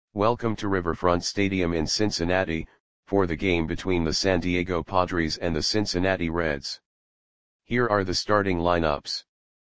Welcome to Riverfront Stadium in Cincinnati, for the game between the San Diego Padres and the Cincinnati Reds. Here are the starting lineups.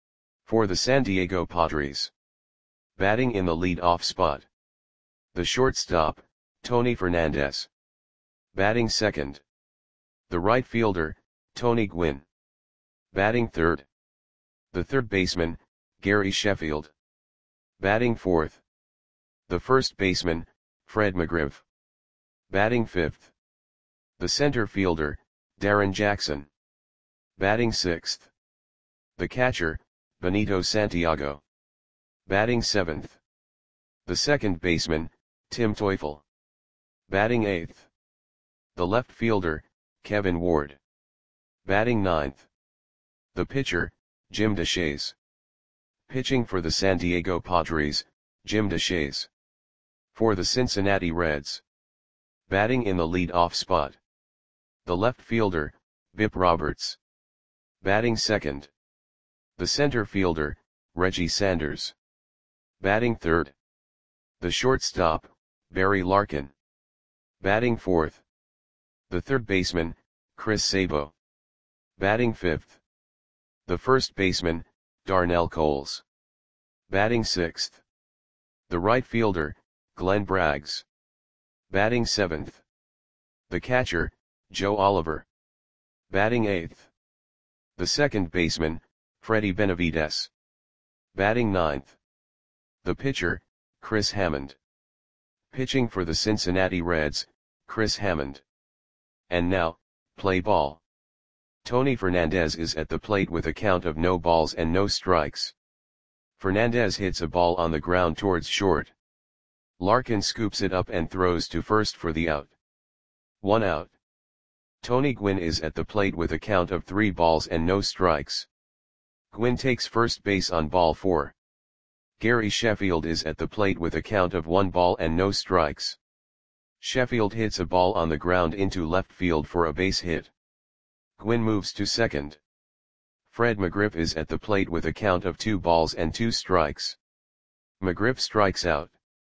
For the San Diego Padres. Batting in the lead-off spot. The shortstop, Tony Fernandez. Batting second. The right fielder, Tony Gwynn. Batting third. The third baseman, Gary Sheffield. Batting fourth. The first baseman, Fred McGriff. Batting fifth. The center fielder, Darren Jackson. Batting sixth. The catcher, Benito Santiago. Batting seventh. The second baseman, Tim Teufel. Batting eighth. The left fielder, Kevin Ward. Batting ninth. The pitcher, Jim Deshaies. Pitching for the San Diego Padres, Jim Deshaies. For the Cincinnati Reds. Batting in the lead-off spot. The left fielder, Bip Roberts. Batting second. The center fielder, Reggie Sanders. Batting third. The shortstop, Barry Larkin. Batting fourth. The third baseman, Chris Sabo. Batting fifth. The first baseman, Darnell Coles. Batting sixth. The right fielder, Glenn Braggs. Batting seventh. The catcher, Joe Oliver. Batting eighth. The second baseman, Freddie Benavides. Batting ninth. The pitcher, Chris Hammond. Pitching for the Cincinnati Reds, Chris Hammond. And now, play ball. Tony Fernandez is at the plate with a count of no balls and no strikes. Fernandez hits a ball on the ground towards short. Larkin scoops it up and throws to first for the out. 1 out. Tony Gwynn is at the plate with a count of 3 balls and no strikes. Gwynn takes first base on ball 4. Gary Sheffield is at the plate with a count of 1 ball and no strikes. Sheffield hits a ball on the ground into left field for a base hit. Gwynn moves to second. Fred McGriff is at the plate with a count of 2 balls and 2 strikes. McGriff strikes out.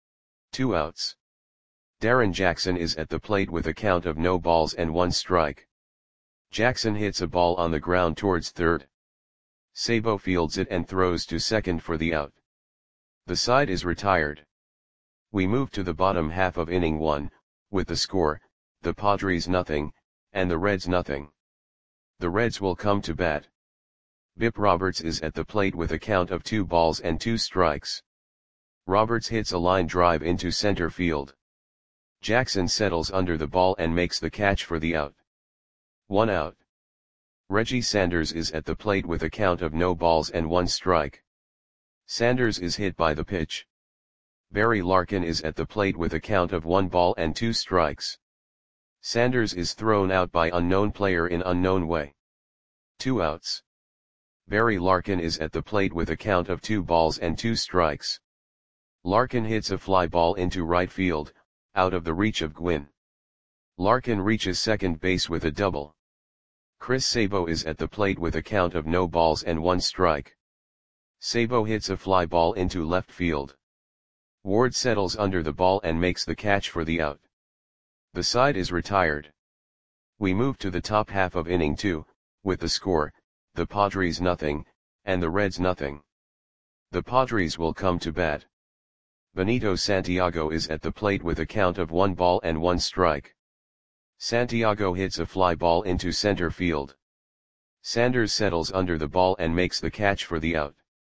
2 outs. Darren Jackson is at the plate with a count of no balls and 1 strike. Jackson hits a ball on the ground towards third. Sabo fields it and throws to second for the out. The side is retired. We move to the bottom half of inning 1, with the score, the Padres nothing, and the Reds nothing. The Reds will come to bat. Bip Roberts is at the plate with a count of 2 balls and 2 strikes. Roberts hits a line drive into center field. Jackson settles under the ball and makes the catch for the out. 1 out. Reggie Sanders is at the plate with a count of no balls and 1 strike. Sanders is hit by the pitch. Barry Larkin is at the plate with a count of 1 ball and 2 strikes. Sanders is thrown out by unknown player in unknown way. 2 outs. Barry Larkin is at the plate with a count of 2 balls and 2 strikes. Larkin hits a fly ball into right field, out of the reach of Gwynn. Larkin reaches second base with a double. Chris Sabo is at the plate with a count of no balls and 1 strike. Sabo hits a fly ball into left field. Ward settles under the ball and makes the catch for the out. The side is retired. We move to the top half of inning 2, with the score, the Padres nothing, and the Reds nothing. The Padres will come to bat. Benito Santiago is at the plate with a count of 1 ball and 1 strike. Santiago hits a fly ball into center field. Sanders settles under the ball and makes the catch for the out.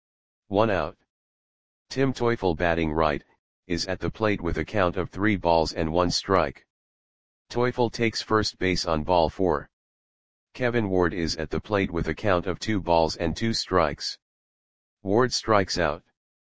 1 out. Tim Teufel, batting right, is at the plate with a count of 3 balls and 1 strike. Teufel takes first base on ball 4. Kevin Ward is at the plate with a count of 2 balls and 2 strikes. Ward strikes out.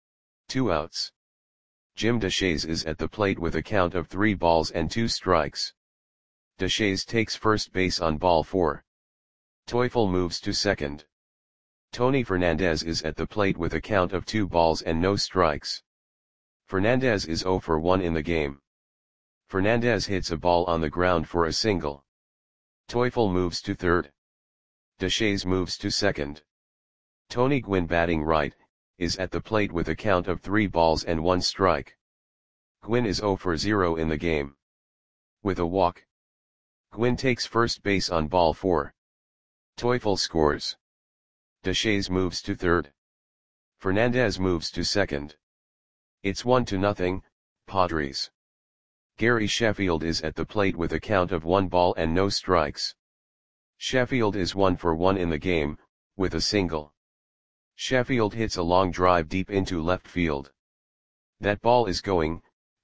2 outs. Jim Deshaies is at the plate with a count of 3 balls and 2 strikes. Deshaies takes first base on ball 4. Teufel moves to second. Tony Fernandez is at the plate with a count of 2 balls and no strikes. Fernandez is 0 for 1 in the game. Fernandez hits a ball on the ground for a single. Teufel moves to third. Deshaies moves to second. Tony Gwynn, batting right, is at the plate with a count of 3 balls and 1 strike. Gwynn is 0 for 0 in the game. With a walk, Gwynn takes first base on ball 4. Teufel scores. Deshaies moves to third. Fernandez moves to second. It's 1-0, Padres. Gary Sheffield is at the plate with a count of 1 ball and no strikes. Sheffield is 1 for 1 in the game, with a single. Sheffield hits a long drive deep into left field. That ball is gone.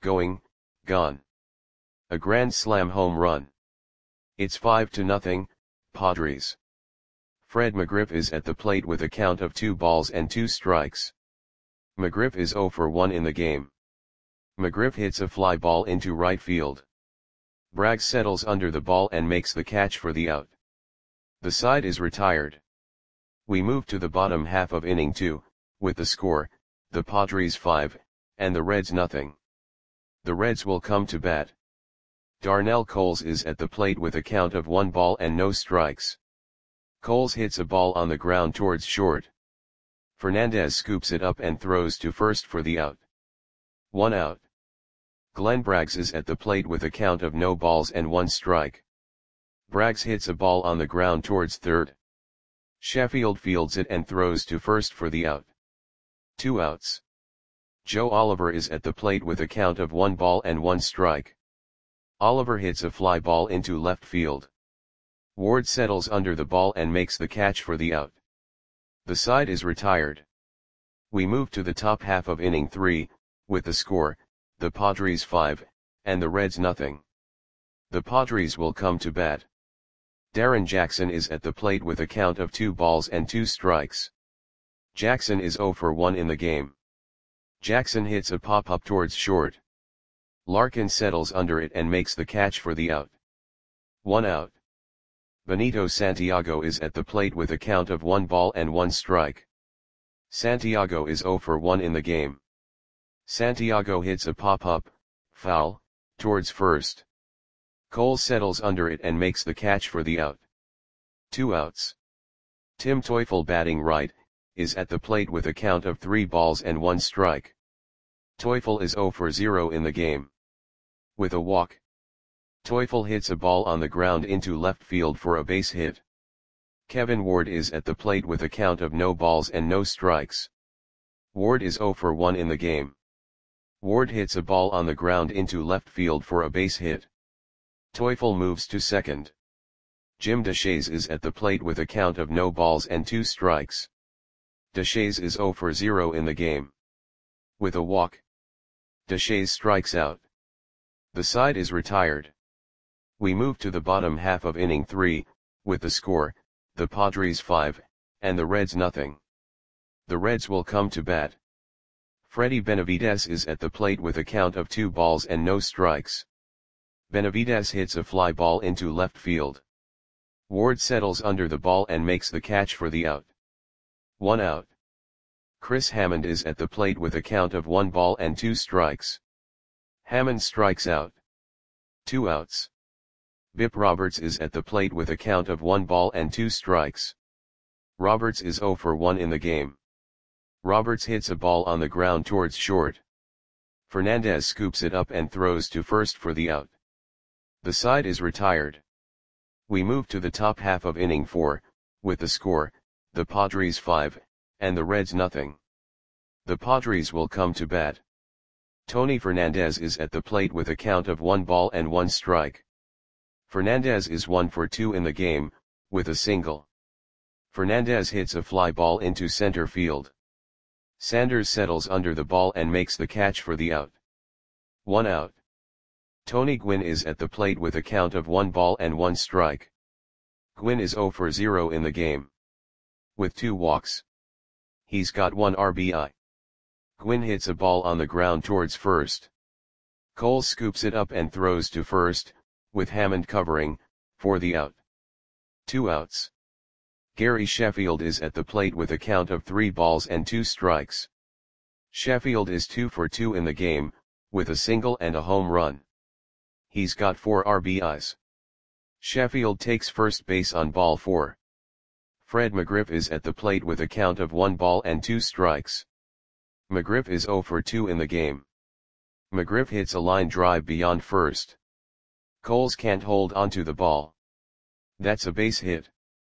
A grand slam home run. It's 5-0, Padres. Fred McGriff is at the plate with a count of 2 balls and 2 strikes. McGriff is 0 for 1 in the game. McGriff hits a fly ball into right field. Braggs settles under the ball and makes the catch for the out. The side is retired. We move to the bottom half of inning 2, with the score, the Padres 5, and the Reds nothing. The Reds will come to bat. Darnell Coles is at the plate with a count of 1 ball and no strikes. Coles hits a ball on the ground towards short. Fernandez scoops it up and throws to first for the out. 1 out. Glenn Braggs is at the plate with a count of no balls and 1 strike. Braggs hits a ball on the ground towards third. Sheffield fields it and throws to first for the out. 2 outs. Joe Oliver is at the plate with a count of 1 ball and 1 strike. Oliver hits a fly ball into left field. Ward settles under the ball and makes the catch for the out. The side is retired. We move to the top half of inning 3, with the score, the Padres 5, and the Reds nothing. The Padres will come to bat. Darren Jackson is at the plate with a count of 2 balls and 2 strikes. Jackson is 0 for 1 in the game. Jackson hits a pop-up towards short. Larkin settles under it and makes the catch for the out. 1 out. Benito Santiago is at the plate with a count of 1 ball and 1 strike. Santiago is 0 for 1 in the game. Santiago hits a pop-up, foul, towards first. Cole settles under it and makes the catch for the out. 2 outs. Tim Teufel, batting right, is at the plate with a count of 3 balls and 1 strike. Teufel is 0 for 0 in the game. With a walk, Teufel hits a ball on the ground into left field for a base hit. Kevin Ward is at the plate with a count of no balls and no strikes. Ward is 0 for 1 in the game. Ward hits a ball on the ground into left field for a base hit. Teufel moves to second. Jim Deshaies is at the plate with a count of no balls and 2 strikes. Deshaies is 0 for 0 in the game. With a walk, Deshaies strikes out. The side is retired. We move to the bottom half of inning 3, with the score, the Padres 5, and the Reds nothing. The Reds will come to bat. Freddie Benavidez is at the plate with a count of 2 balls and no strikes. Benavidez hits a fly ball into left field. Ward settles under the ball and makes the catch for the out. 1 out. Chris Hammond is at the plate with a count of 1 ball and 2 strikes. Hammond strikes out. 2 outs. Bip Roberts is at the plate with a count of 1 ball and 2 strikes. Roberts is 0 for 1 in the game. Roberts hits a ball on the ground towards short. Fernandez scoops it up and throws to first for the out. The side is retired. We move to the top half of inning 4, with the score, the Padres 5, and the Reds nothing. The Padres will come to bat. Tony Fernandez is at the plate with a count of 1 ball and 1 strike. Fernandez is 1 for 2 in the game, with a single. Fernandez hits a fly ball into center field. Sanders settles under the ball and makes the catch for the out. 1 out. Tony Gwynn is at the plate with a count of 1 ball and 1 strike. Gwynn is 0 for 0 in the game. With 2 walks. He's got 1 RBI. Gwynn hits a ball on the ground towards first. Cole scoops it up and throws to first, with Hammond covering, for the out. 2 outs. Gary Sheffield is at the plate with a count of 3 balls and 2 strikes. Sheffield is 2 for 2 in the game, with a single and a home run. He's got 4 RBIs. Sheffield takes first base on ball 4. Fred McGriff is at the plate with a count of 1 ball and 2 strikes. McGriff is 0 for 2 in the game. McGriff hits a line drive beyond first. Coles can't hold onto the ball. That's a base hit.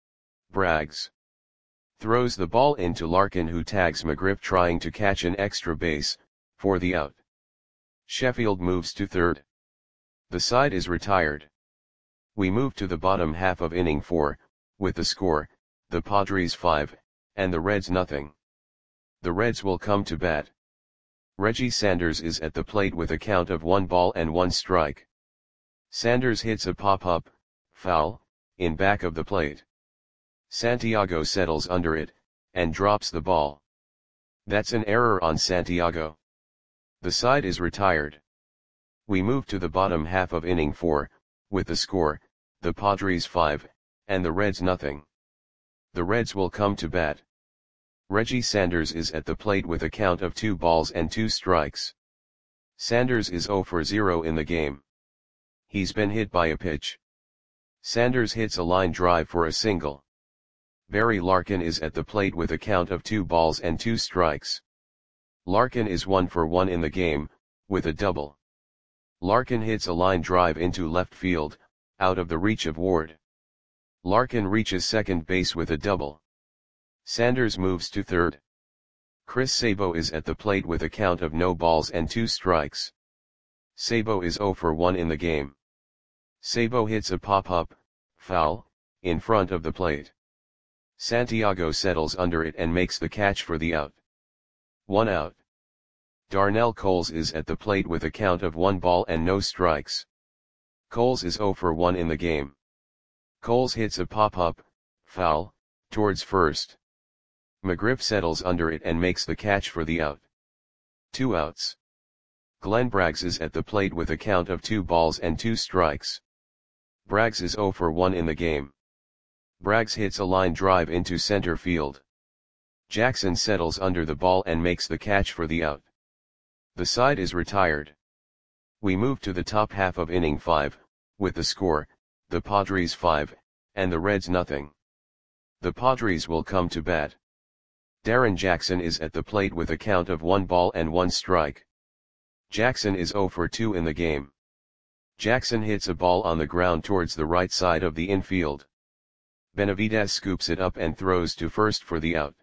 Braggs throws the ball into Larkin, who tags McGriff trying to catch an extra base, for the out. Sheffield moves to third. The side is retired. We move to the bottom half of inning 4, with the score, the Padres 5, and the Reds nothing. The Reds will come to bat. Reggie Sanders is at the plate with a count of 1 ball and 1 strike. Sanders hits a pop-up, foul, in back of the plate. Santiago settles under it, and drops the ball. That's an error on Santiago. The side is retired. We move to the bottom half of inning 4, with the score, the Padres 5, and the Reds nothing. The Reds will come to bat. Reggie Sanders is at the plate with a count of 2 balls and 2 strikes. Sanders is 0 for 0 in the game. He's been hit by a pitch. Sanders hits a line drive for a single. Barry Larkin is at the plate with a count of 2 balls and 2 strikes. Larkin is 1 for 1 in the game, with a double. Larkin hits a line drive into left field, out of the reach of Ward. Larkin reaches second base with a double. Sanders moves to third. Chris Sabo is at the plate with a count of no balls and 2 strikes. Sabo is 0 for 1 in the game. Sabo hits a pop-up, foul, in front of the plate. Santiago settles under it and makes the catch for the out. 1 out. Darnell Coles is at the plate with a count of 1 ball and no strikes. Coles is 0 for 1 in the game. Coles hits a pop-up, foul, towards first. McGriff settles under it and makes the catch for the out. 2 outs. Glenn Braggs is at the plate with a count of 2 balls and 2 strikes. Braggs is 0 for 1 in the game. Braggs hits a line drive into center field. Jackson settles under the ball and makes the catch for the out. The side is retired. We move to the top half of inning 5, with the score, the Padres 5, and the Reds nothing. The Padres will come to bat. Darren Jackson is at the plate with a count of 1 ball and 1 strike. Jackson is 0 for 2 in the game. Jackson hits a ball on the ground towards the right side of the infield. Benavidez scoops it up and throws to first for the out.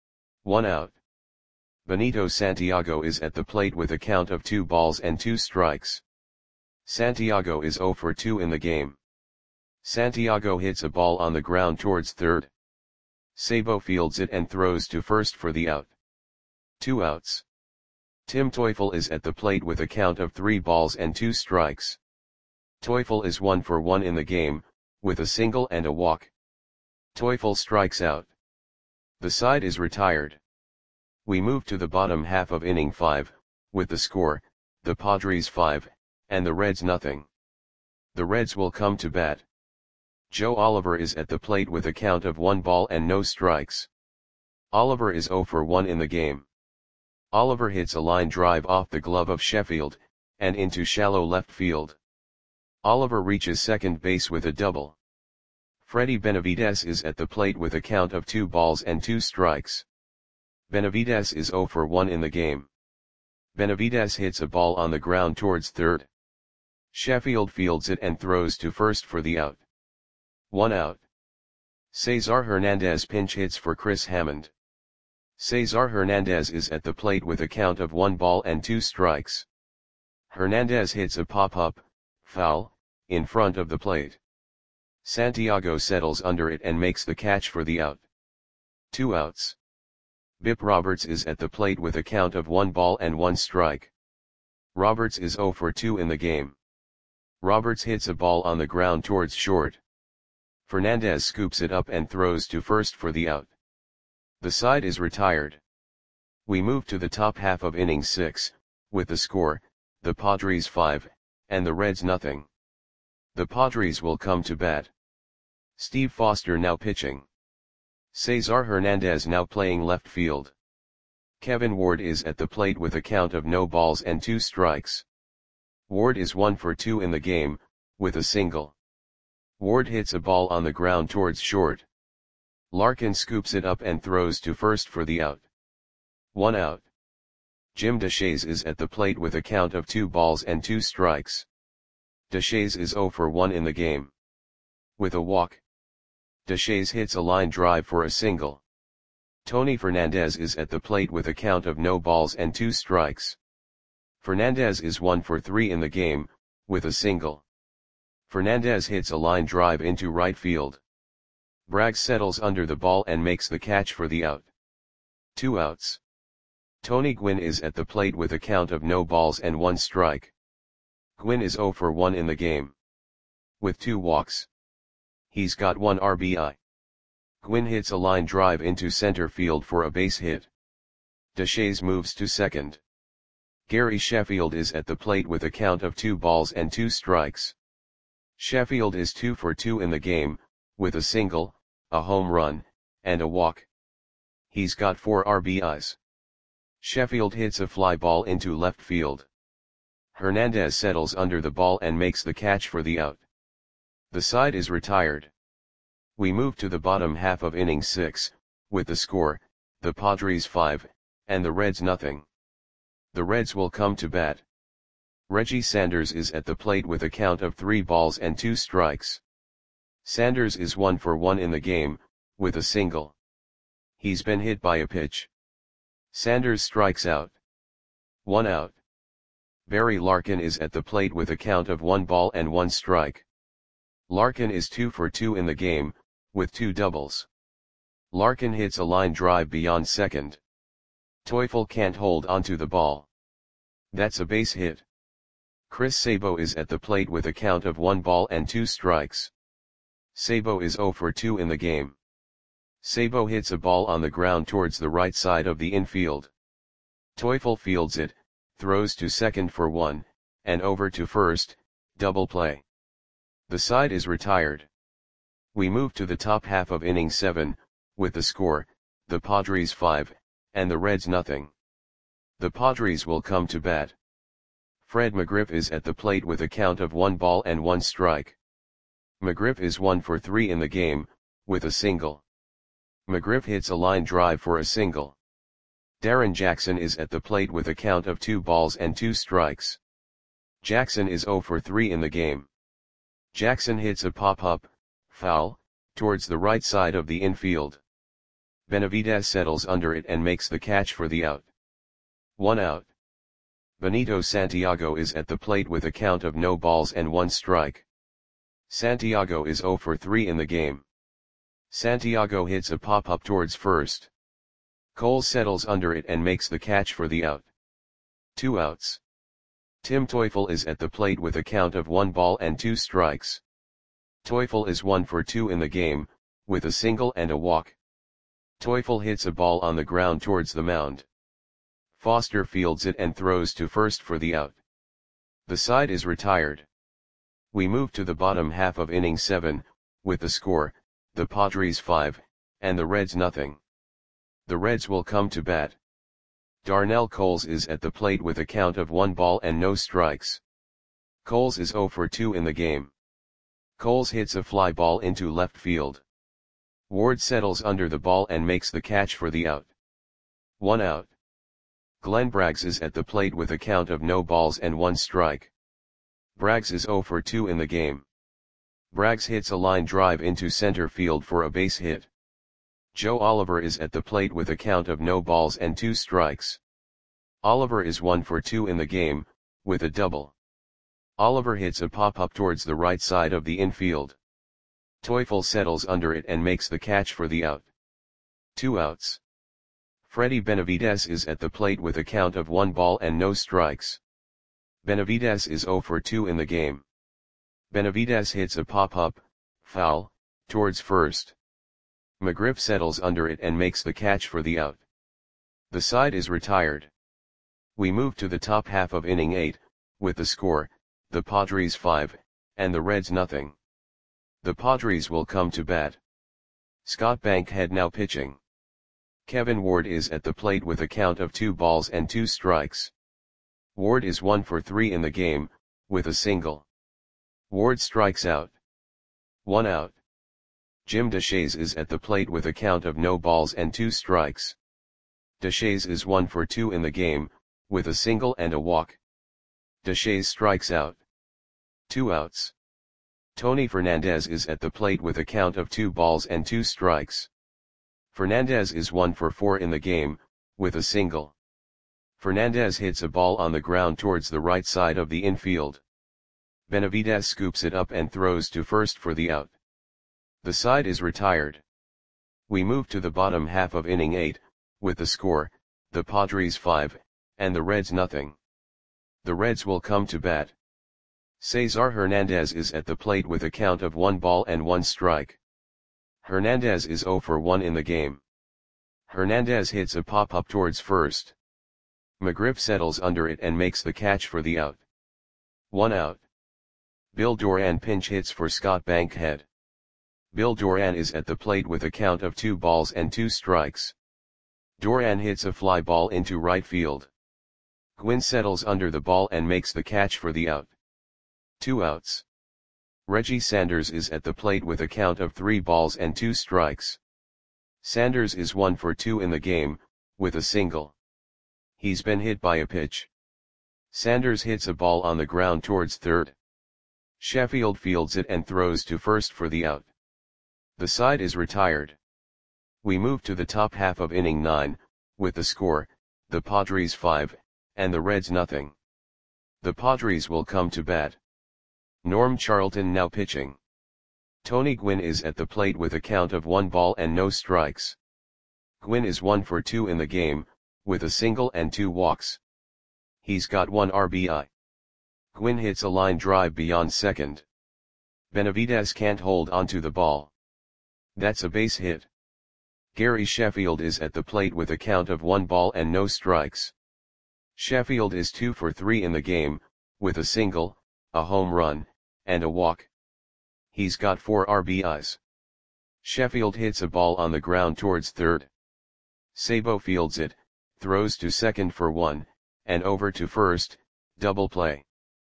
1 out. Benito Santiago is at the plate with a count of 2 balls and 2 strikes. Santiago is 0 for 2 in the game. Santiago hits a ball on the ground towards third. Sabo fields it and throws to first for the out. 2 outs. Tim Teufel is at the plate with a count of 3 balls and 2 strikes. Teufel is 1 for 1 in the game, with a single and a walk. Teufel strikes out. The side is retired. We move to the bottom half of inning 5, with the score, the Padres 5, and the Reds nothing. The Reds will come to bat. Joe Oliver is at the plate with a count of 1 ball and no strikes. Oliver is 0 for 1 in the game. Oliver hits a line drive off the glove of Sheffield, and into shallow left field. Oliver reaches second base with a double. Freddie Benavidez is at the plate with a count of 2 balls and 2 strikes. Benavidez is 0 for 1 in the game. Benavidez hits a ball on the ground towards third. Sheffield fields it and throws to first for the out. 1 out. Cesar Hernandez pinch hits for Chris Hammond. Cesar Hernandez is at the plate with a count of 1 ball and 2 strikes. Hernandez hits a pop-up, foul, in front of the plate. Santiago settles under it and makes the catch for the out. 2 outs. Bip Roberts is at the plate with a count of 1 ball and 1 strike. Roberts is 0 for 2 in the game. Roberts hits a ball on the ground towards short. Fernandez scoops it up and throws to first for the out. The side is retired. We move to the top half of inning 6, with the score, the Padres 5, and the Reds nothing. The Padres will come to bat. Steve Foster now pitching. Cesar Hernandez now playing left field. Kevin Ward is at the plate with a count of no balls and 2 strikes. Ward is 1 for 2 in the game, with a single. Ward hits a ball on the ground towards short. Larkin scoops it up and throws to first for the out. 1 out. Jim Deshaies is at the plate with a count of 2 balls and 2 strikes. Deshaies is 0 for 1 in the game. With a walk. Deshaies hits a line drive for a single. Tony Fernandez is at the plate with a count of no balls and 2 strikes. Fernandez is 1 for 3 in the game, with a single. Fernandez hits a line drive into right field. Braggs settles under the ball and makes the catch for the out. 2 outs. Tony Gwynn is at the plate with a count of no balls and 1 strike. Gwynn is 0 for 1 in the game. With 2 walks. He's got 1 RBI. Gwynn hits a line drive into center field for a base hit. Deshaies moves to second. Gary Sheffield is at the plate with a count of 2 balls and 2 strikes. Sheffield is 2 for 2 in the game, with a single, a home run, and a walk. He's got 4 RBIs. Sheffield hits a fly ball into left field. Hernandez settles under the ball and makes the catch for the out. The side is retired. We move to the bottom half of inning 6, with the score, the Padres 5, and the Reds nothing. The Reds will come to bat. Reggie Sanders is at the plate with a count of 3 balls and 2 strikes. Sanders is 1 for 1 in the game, with a single. He's been hit by a pitch. Sanders strikes out. 1 out. Barry Larkin is at the plate with a count of 1 ball and 1 strike. Larkin is 2 for 2 in the game, with 2 doubles. Larkin hits a line drive beyond second. Teufel can't hold onto the ball. That's a base hit. Chris Sabo is at the plate with a count of 1 ball and 2 strikes. Sabo is 0 for 2 in the game. Sabo hits a ball on the ground towards the right side of the infield. Teufel fields it, throws to second for 1, and over to first, double play. The side is retired. We move to the top half of inning 7, with the score, the Padres 5, and the Reds nothing. The Padres will come to bat. Fred McGriff is at the plate with a count of 1 ball and 1 strike. McGriff is 1 for 3 in the game, with a single. McGriff hits a line drive for a single. Darren Jackson is at the plate with a count of 2 balls and 2 strikes. Jackson is 0 for 3 in the game. Jackson hits a pop-up, foul, towards the right side of the infield. Benavidez settles under it and makes the catch for the out. 1 out. Benito Santiago is at the plate with a count of no balls and 1 strike. Santiago is 0 for 3 in the game. Santiago hits a pop-up towards first. Cole settles under it and makes the catch for the out. 2 outs. Tim Teufel is at the plate with a count of 1 ball and 2 strikes. Teufel is 1 for 2 in the game, with a single and a walk. Teufel hits a ball on the ground towards the mound. Foster fields it and throws to first for the out. The side is retired. We move to the bottom half of inning 7, with the score, the Padres 5, and the Reds nothing. The Reds will come to bat. Darnell Coles is at the plate with a count of 1 ball and no strikes. Coles is 0 for 2 in the game. Coles hits a fly ball into left field. Ward settles under the ball and makes the catch for the out. 1 out. Glenn Braggs is at the plate with a count of no balls and 1 strike. Braggs is 0 for 2 in the game. Braggs hits a line drive into center field for a base hit. Joe Oliver is at the plate with a count of no balls and 2 strikes. Oliver is 1 for 2 in the game, with a double. Oliver hits a pop-up towards the right side of the infield. Teufel settles under it and makes the catch for the out. 2 outs. Freddie Benavidez is at the plate with a count of 1 ball and no strikes. Benavidez is 0 for 2 in the game. Benavidez hits a pop-up, foul, towards first. McGriff settles under it and makes the catch for the out. The side is retired. We move to the top half of inning 8, with the score, the Padres 5, and the Reds nothing. The Padres will come to bat. Scott Bankhead now pitching. Kevin Ward is at the plate with a count of 2 balls and 2 strikes. Ward is 1 for 3 in the game, with a single. Ward strikes out. 1 out. Jim Deshaies is at the plate with a count of no balls and 2 strikes. Deshaies is 1 for 2 in the game, with a single and a walk. Deshaies strikes out. 2 outs. Tony Fernandez is at the plate with a count of 2 balls and 2 strikes. Fernandez is 1 for 4 in the game, with a single. Fernandez hits a ball on the ground towards the right side of the infield. Benavidez scoops it up and throws to first for the out. The side is retired. We move to the bottom half of inning 8, with the score, the Padres 5, and the Reds nothing. The Reds will come to bat. Cesar Hernandez is at the plate with a count of 1 ball and 1 strike. Hernandez is 0 for 1 in the game. Hernandez hits a pop-up towards first. McGriff settles under it and makes the catch for the out. 1 out. Bill Doran pinch hits for Scott Bankhead. Bill Doran is at the plate with a count of 2 balls and 2 strikes. Doran hits a fly ball into right field. Gwynn settles under the ball and makes the catch for the out. 2 outs. Reggie Sanders is at the plate with a count of 3 balls and 2 strikes. Sanders is 1 for 2 in the game, with a single. He's been hit by a pitch. Sanders hits a ball on the ground towards third. Sheffield fields it and throws to first for the out. The side is retired. We move to the top half of inning 9, with the score, the Padres 5, and the Reds nothing. The Padres will come to bat. Norm Charlton now pitching. Tony Gwynn is at the plate with a count of 1 ball and no strikes. Gwynn is 1 for 2 in the game, with a single and 2 walks. He's got 1 RBI. Gwynn hits a line drive beyond second. Benavidez can't hold onto the ball. That's a base hit. Gary Sheffield is at the plate with a count of 1 ball and no strikes. Sheffield is 2 for 3 in the game, with a single, a home run, and a walk. He's got 4 RBIs. Sheffield hits a ball on the ground towards third. Sabo fields it, throws to second for 1, and over to first, double play.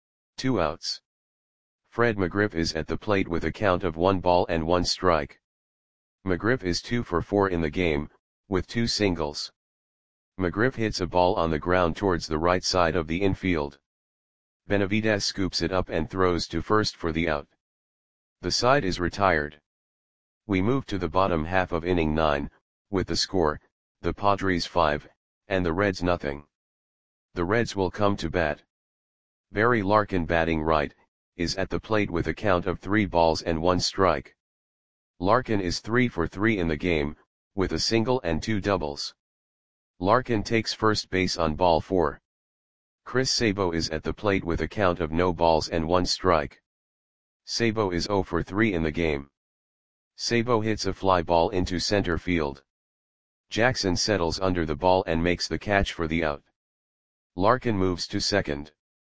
2 outs. Fred McGriff is at the plate with a count of 1 ball and 1 strike. McGriff is 2 for 4 in the game, with 2 singles. McGriff hits a ball on the ground towards the right side of the infield. Benavidez scoops it up and throws to first for the out. The side is retired. We move to the bottom half of inning 9, with the score, the Padres 5, and the Reds nothing. The Reds will come to bat. Barry Larkin batting right, is at the plate with a count of 3 balls and 1 strike. Larkin is 3 for 3 in the game, with a single and 2 doubles. Larkin takes first base on ball 4. Chris Sabo is at the plate with a count of no balls and 1 strike. Sabo is 0 for 3 in the game. Sabo hits a fly ball into center field. Jackson settles under the ball and makes the catch for the out. Larkin moves to second.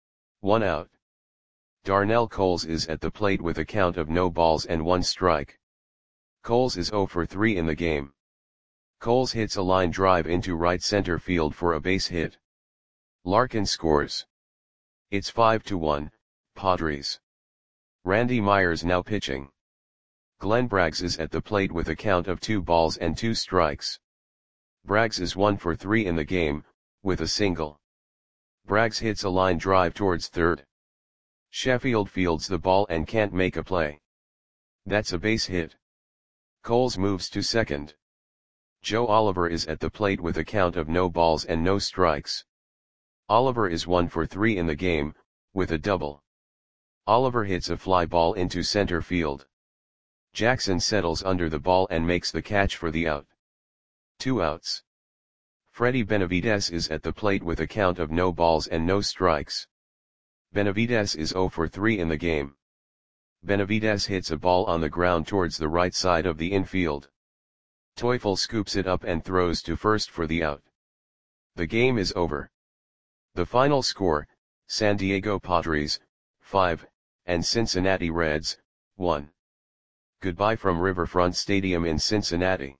1 out. Darnell Coles is at the plate with a count of no balls and 1 strike. Coles is 0 for 3 in the game. Coles hits a line drive into right center field for a base hit. Larkin scores. It's 5-1, Padres. Randy Myers now pitching. Glenn Braggs is at the plate with a count of 2 balls and 2 strikes. Braggs is 1 for 3 in the game, with a single. Braggs hits a line drive towards third. Sheffield fields the ball and can't make a play. That's a base hit. Coles moves to second. Joe Oliver is at the plate with a count of no balls and no strikes. Oliver is 1 for 3 in the game, with a double. Oliver hits a fly ball into center field. Jackson settles under the ball and makes the catch for the out. 2 outs. Freddie Benavidez is at the plate with a count of no balls and no strikes. Benavidez is 0 for 3 in the game. Benavidez hits a ball on the ground towards the right side of the infield. Teufel scoops it up and throws to first for the out. The game is over. The final score, San Diego Padres, 5, and Cincinnati Reds, 1. Goodbye from Riverfront Stadium in Cincinnati.